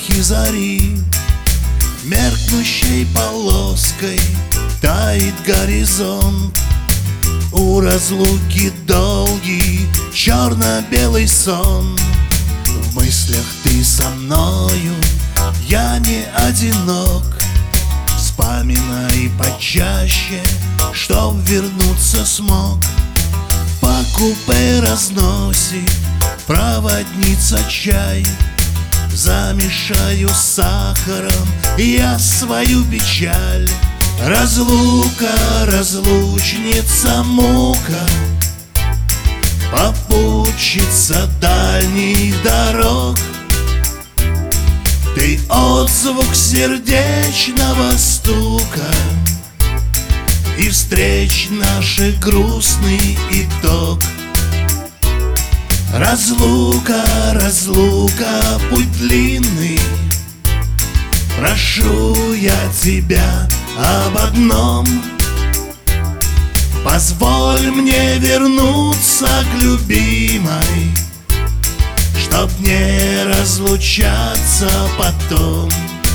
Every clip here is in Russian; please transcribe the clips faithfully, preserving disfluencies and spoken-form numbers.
блики зари. Меркнущей полоской тает горизонт. У разлуки долгий черно-белый сон. В мыслях ты со мною, я не одинок. Вспоминай почаще, чтоб вернуться смог. По купе разносит проводница чай. Замешаю с сахаром я свою печаль. Разлука, разлучница, мука, попутчица дальних дорог. Ты отзвук сердечного стука и встреч наших грустный итог. Разлука, разлука, путь длинный. Прошу я тебя об одном: позволь мне вернуться к любимой, чтоб не разлучаться потом.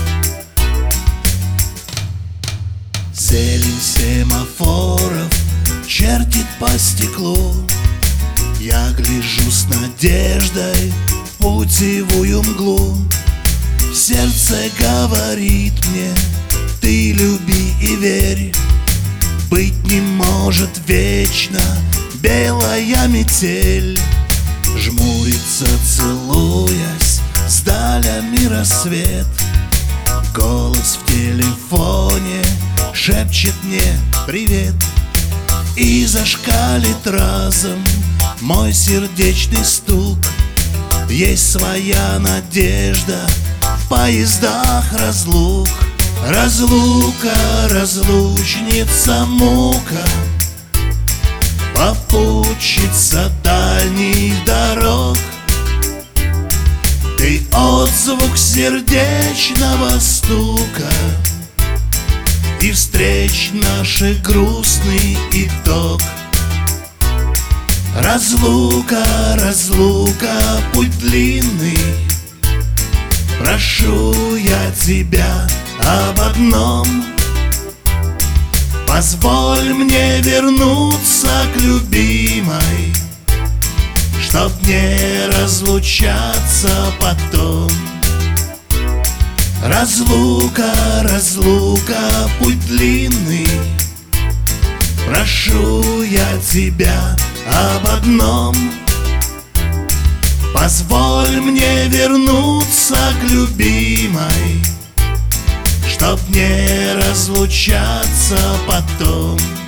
Зелень семафоров чертит по стеклу. Я гляжу с надеждой в путевую мглу. Сердце говорит мне: ты люби и верь. Быть не может вечно белая метель. Жмурится, целуясь, с далями рассвет. Голос в телефоне шепчет мне привет. И зашкалит разом мой сердечный стук. Есть своя надежда в поездах разлук. Разлука, разлучница, мука, попутчица дальних дорог. Ты отзвук сердечного стука и встреч наших грустный итог. Разлука, разлука, путь длинный. Прошу я тебя об одном: позволь мне вернуться к любимой, чтоб не разлучаться потом. Разлука, разлука, путь длинный. Прошу я тебя об одном: позволь мне вернуться к любимой, чтоб не разлучаться потом.